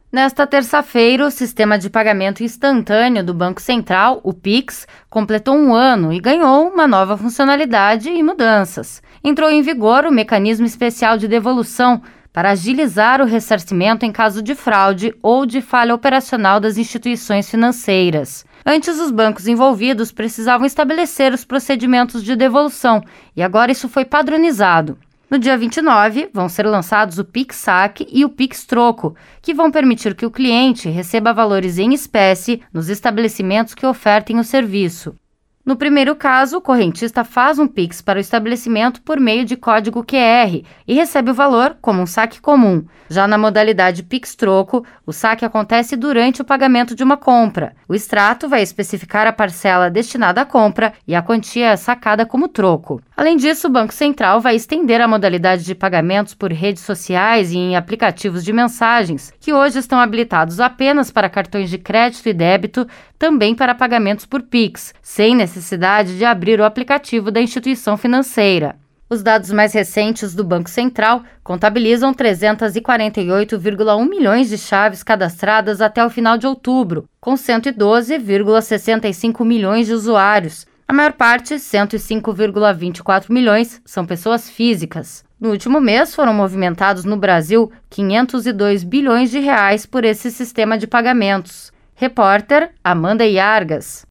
Nesta terça-feira, o sistema de pagamento instantâneo do Banco Central, o Pix, completou 1 ano e ganhou uma nova funcionalidade e mudanças. Entrou em vigor o mecanismo especial de devolução para agilizar o ressarcimento em caso de fraude ou de falha operacional das instituições financeiras. Antes, os bancos envolvidos precisavam estabelecer os procedimentos de devolução e agora isso foi padronizado. No dia 29, vão ser lançados o Pix Saque e o Pix Troco, que vão permitir que o cliente receba valores em espécie nos estabelecimentos que ofertem o serviço. No primeiro caso, o correntista faz um Pix para o estabelecimento por meio de código QR e recebe o valor como um saque comum. Já na modalidade Pix Troco, o saque acontece durante o pagamento de uma compra. O extrato vai especificar a parcela destinada à compra e a quantia sacada como troco. Além disso, o Banco Central vai estender a modalidade de pagamentos por redes sociais e em aplicativos de mensagens, que hoje estão habilitados apenas para cartões de crédito e débito, também para pagamentos por Pix, sem necessidade de abrir o aplicativo da instituição financeira. Os dados mais recentes do Banco Central contabilizam 348,1 milhões de chaves cadastradas até o final de outubro, com 112,65 milhões de usuários. A maior parte, 105,24 milhões, são pessoas físicas. No último mês, foram movimentados no Brasil 502 bilhões de reais por esse sistema de pagamentos. Repórter Amanda Iargas.